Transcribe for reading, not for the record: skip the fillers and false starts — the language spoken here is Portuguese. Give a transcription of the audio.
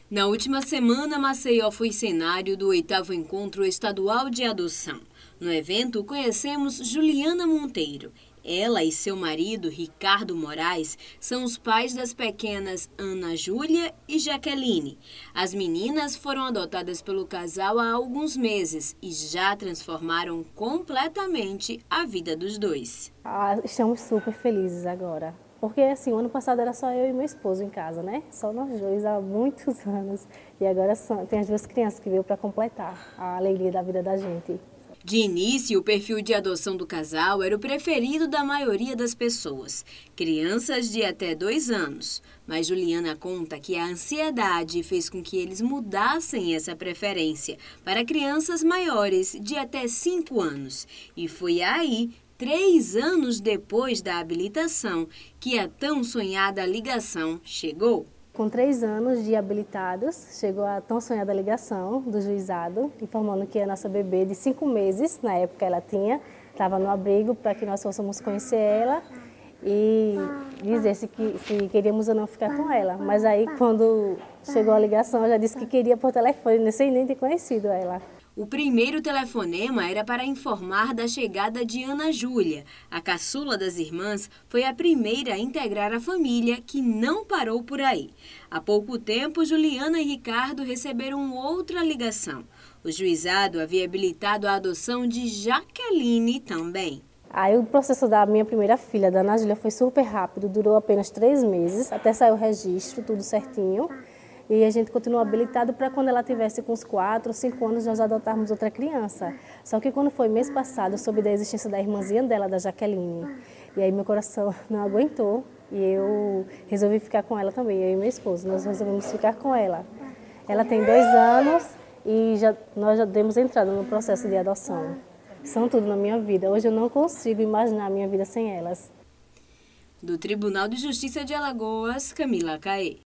Na última semana, Maceió foi cenário do 8º Encontro Estadual de Adoção. No evento, conhecemos Juliana Monteiro. Ela e seu marido, Ricardo Moraes, são os pais das pequenas Ana Júlia e Jaqueline. As meninas foram adotadas pelo casal há alguns meses e já transformaram completamente a vida dos dois. Estamos super felizes agora. Porque assim, o ano passado era só eu e meu esposo em casa, né? Só nós dois há muitos anos. E agora tem as duas crianças que veio para completar a alegria da vida da gente. De início, o perfil de adoção do casal era o preferido da maioria das pessoas, crianças de até 2 anos. Mas Juliana conta que a ansiedade fez com que eles mudassem essa preferência para crianças maiores de até 5 anos. E foi aí, 3 anos depois da habilitação, que a tão sonhada ligação chegou. Com 3 anos de habilitados, chegou a tão sonhada ligação do juizado, informando que a nossa bebê de 5 meses, na época ela estava no abrigo para que nós fôssemos conhecer ela e dizer se queríamos ou não ficar com ela. Mas aí, quando chegou a ligação, ela já disse que queria por telefone, sem nem ter conhecido ela. O primeiro telefonema era para informar da chegada de Ana Júlia. A caçula das irmãs foi a primeira a integrar a família, que não parou por aí. Há pouco tempo, Juliana e Ricardo receberam outra ligação. O juizado havia habilitado a adoção de Jaqueline também. Aí o processo da minha primeira filha, da Ana Júlia, foi super rápido, durou apenas 3 meses, até sair o registro, tudo certinho. E a gente continuou habilitado para quando ela tivesse com uns 4 ou 5 anos nós adotarmos outra criança. Só que quando foi mês passado, eu soube da existência da irmãzinha dela, da Jaqueline. E aí meu coração não aguentou e eu resolvi ficar com ela também, eu e meu esposo. Nós resolvemos ficar com ela. Ela tem 2 anos e nós já demos entrada no processo de adoção. São tudo na minha vida. Hoje eu não consigo imaginar a minha vida sem elas. Do Tribunal de Justiça de Alagoas, Camila Caê.